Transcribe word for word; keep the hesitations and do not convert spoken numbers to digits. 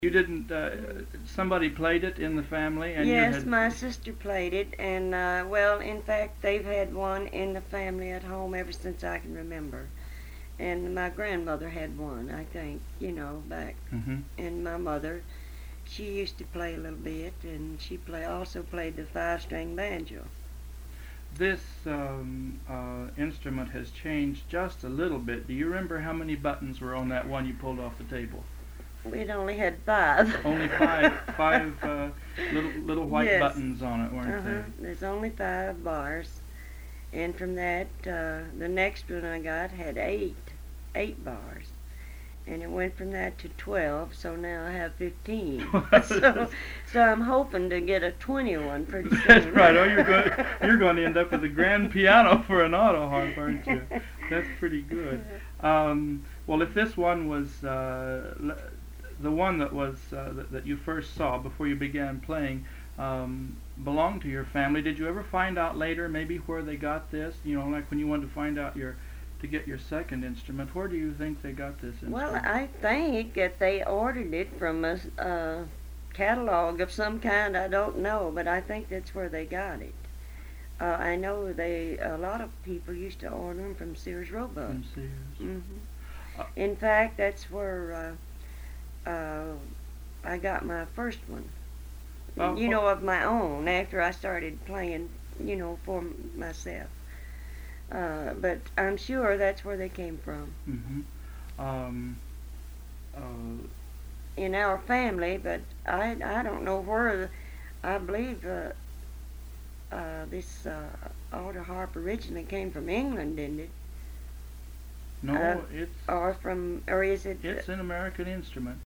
You didn't, uh, somebody played it in the family and you Yes, had... my sister played it, and uh, well, in fact, they've had one in the family at home ever since I can remember. And my grandmother had one, I think, you know, back. Mm-hmm. And my mother, she used to play a little bit, and she play also played the five-string banjo. This um, uh, instrument has changed just a little bit. Do you remember how many buttons were on that one you pulled off the table? We'd only had five. Only five, five uh, little little white Yes. buttons on it, weren't Uh-huh. there? There's only five bars, and from that, uh, the next one I got had eight, eight bars, and it went from that to twelve. So now I have fifteen. so, so I'm hoping to get a twenty-one pretty soon. That's right. Oh, you're going you're going to end up with a grand piano for an auto harp, aren't you? That's pretty good. Um, well, if this one was uh, l- the one that was uh, that, that you first saw before you began playing, um, belonged to your family, did you ever find out later maybe where they got this? You know, like when you wanted to find out your to get your second instrument, where do you think they got this instrument? Well, I think that they ordered it from a uh, catalog of some kind. I don't know, but I think that's where they got it. Uh, I know they a lot of people used to order them from Sears Roebuck. From Sears. hmm Uh, In fact, that's where uh, uh, I got my first one. Uh, you know, of my own after I started playing, you know, for myself. Uh, but I'm sure that's where they came from. Mm-hmm. Um, uh, In our family, but I, I don't know where. I believe uh, uh, this uh, alto harp originally came from England, didn't it? no, Uh, it's Or from, or is it? it's an American instrument.